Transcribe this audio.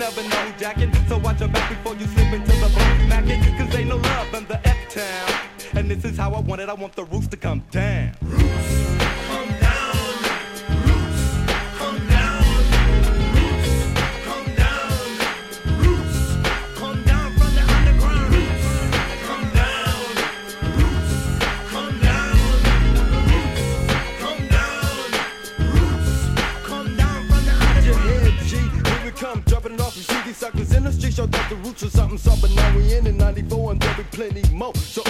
never know who's jacking. So watch your back before you slip into the bone smacking. Cause ain't no love in the F-town. And this is how I want it, I want the roots to come down. Come down. Roots, come down. Roots, come down. Roots, come down from the underground. Roots, come down. Roots, come down. Roots, come down. Roots, come down from the underground. Your head, G, here we come, dropping it off. You see these suckers in the street, y'all thought the roots or something, but now we in 94 and there'll be plenty more. So